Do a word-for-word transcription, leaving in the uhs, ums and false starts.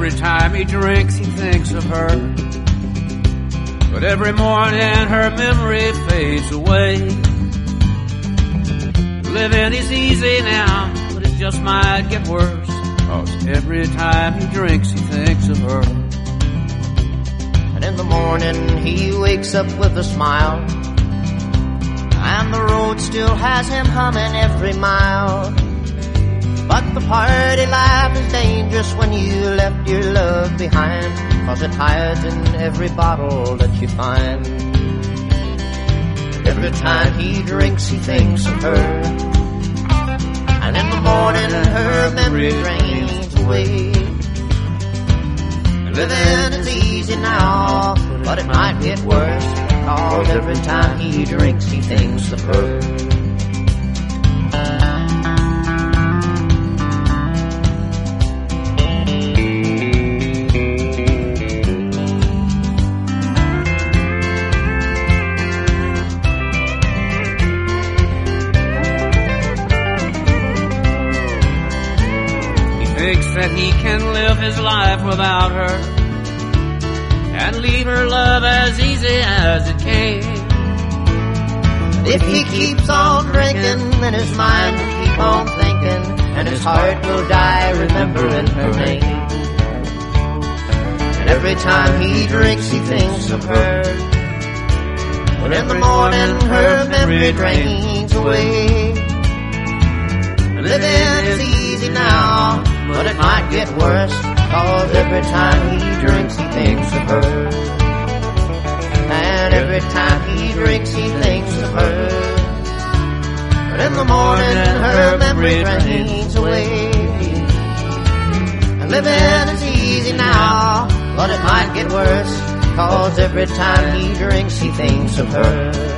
every time he drinks, he thinks of her. But every morning her memory fades away. Living is easy now, but it just might get worse, 'cause every time he drinks, he thinks of her. And in the morning he wakes up with a smile, and the road still has him humming every mile. But the party life is dangerous when you left your love behind, 'cause it hides in every bottle that you find. Every time he drinks, he thinks of her, and in the morning her memory drains away. Living is easy now, but it might get worse, 'cause every time he drinks, he thinks of her. That he can live his life without her and leave her love as easy as it came. If he keeps on drinking, then his mind will keep on thinking, and his heart will die remembering her name. And every time he drinks, he thinks of her, but in the morning her memory drains away. Living is easy now, but it might get worse, 'cause every time he drinks, he thinks of her. And every time he drinks, he thinks of her. But in the morning, her memory drains away. And living is easy now, but it might get worse, 'cause every time he drinks, he thinks of her.